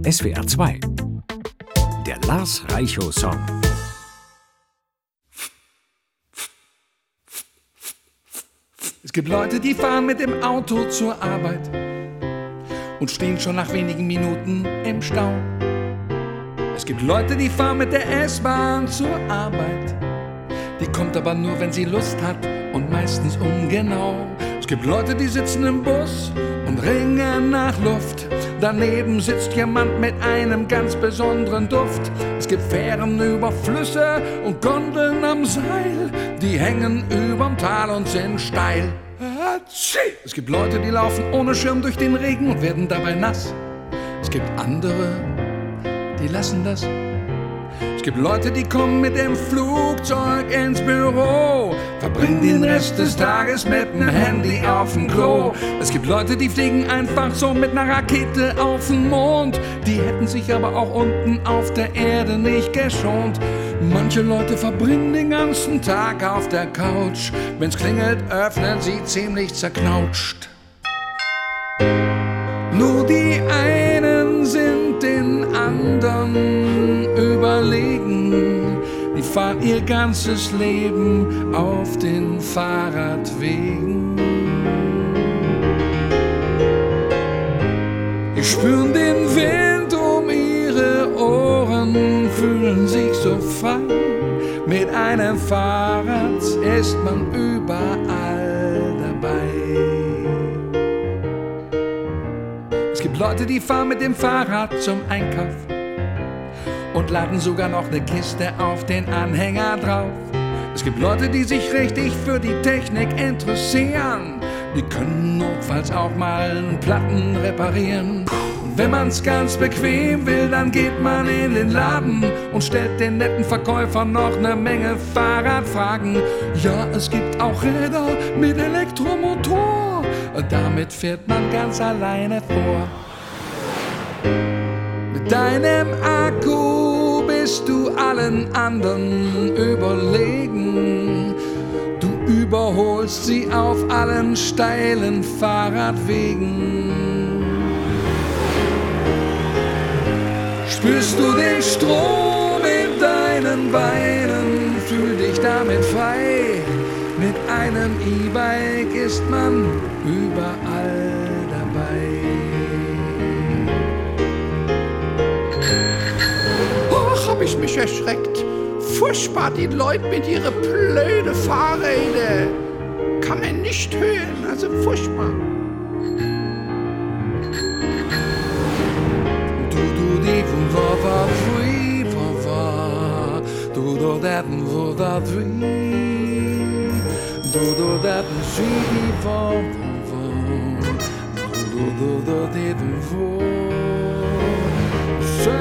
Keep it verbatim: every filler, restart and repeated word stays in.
S W R zwei. Der Lars Reichow-Song. Es gibt Leute, die fahren mit dem Auto zur Arbeit und stehen schon nach wenigen Minuten im Stau. Es gibt Leute, die fahren mit der S-Bahn zur Arbeit. Die kommt aber nur, wenn sie Lust hat und meistens ungenau. Es gibt Leute, die sitzen im Bus und ringen nach Luft. Daneben sitzt jemand mit einem ganz besonderen Duft. Es gibt Fähren über Flüsse und Gondeln am Seil. Die hängen überm Tal und sind steil. Es gibt Leute, die laufen ohne Schirm durch den Regen und werden dabei nass. Es gibt andere, die lassen das. Es gibt Leute, die kommen mit dem Flugzeug ins Büro, verbringen den Rest des Tages mit dem Handy auf dem Klo. Es gibt Leute, die fliegen einfach so mit einer Rakete auf den Mond. Die hätten sich aber auch unten auf der Erde nicht geschont. Manche Leute verbringen den ganzen Tag auf der Couch. Wenn's klingelt, öffnen sie ziemlich zerknautscht. Nur die einen sind den anderen überlegen. Die fahren ihr ganzes Leben auf den Fahrradwegen. Die spüren den Wind um ihre Ohren, fühlen sich so frei. Mit einem Fahrrad ist man überall dabei. Es gibt Leute, die fahren mit dem Fahrrad zum Einkauf und laden sogar noch eine Kiste auf den Anhänger drauf. Es gibt Leute, die sich richtig für die Technik interessieren. Die können notfalls auch mal einen Platten reparieren. Und wenn man's ganz bequem will, dann geht man in den Laden und stellt den netten Verkäufern noch eine Menge Fahrradfragen. Ja, es gibt auch Räder mit Elektromotor. Damit fährt man ganz alleine vor. Mit deinem Akku bist du allen anderen überlegen. Du überholst sie auf allen steilen Fahrradwegen. Spürst du den Strom in deinen Beinen, fühl dich damit frei. Mit einem E-Bike ist man überall dabei. Och, hab ich mich erschreckt. Furchtbar, die Leute mit ihre blöde Fahrräder. Kann man nicht hören, also furchtbar. Du, du, die, wo, wo, wo, wo, du, du, dat, wo, da, wo. Do do that and she vo vo do do do did vo.